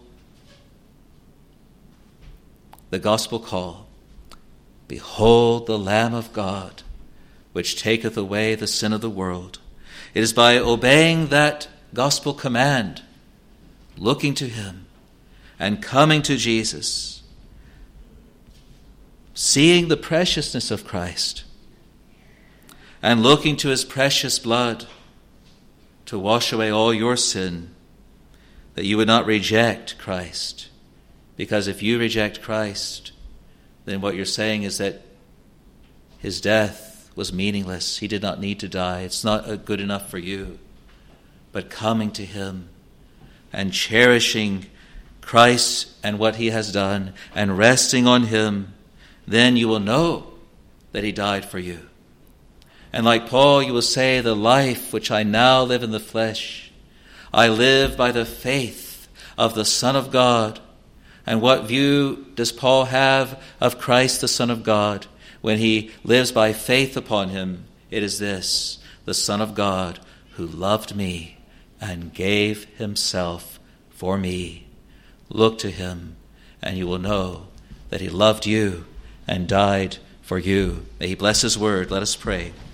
the gospel call. Behold the Lamb of God, which taketh away the sin of the world. It is by obeying that gospel command, looking to him and coming to Jesus, seeing the preciousness of Christ and looking to his precious blood to wash away all your sin, that you would not reject Christ. Because if you reject Christ, then what you're saying is that his death was meaningless. He did not need to die. It's not good enough for you. But coming to him and cherishing Christ and what he has done and resting on him, then you will know that he died for you. And like Paul, you will say, the life which I now live in the flesh, I live by the faith of the Son of God. And what view does Paul have of Christ, the Son of God, when he lives by faith upon him? It is this: the Son of God who loved me and gave himself for me. Look to him, and you will know that he loved you and died for you. May he bless his word. Let us pray.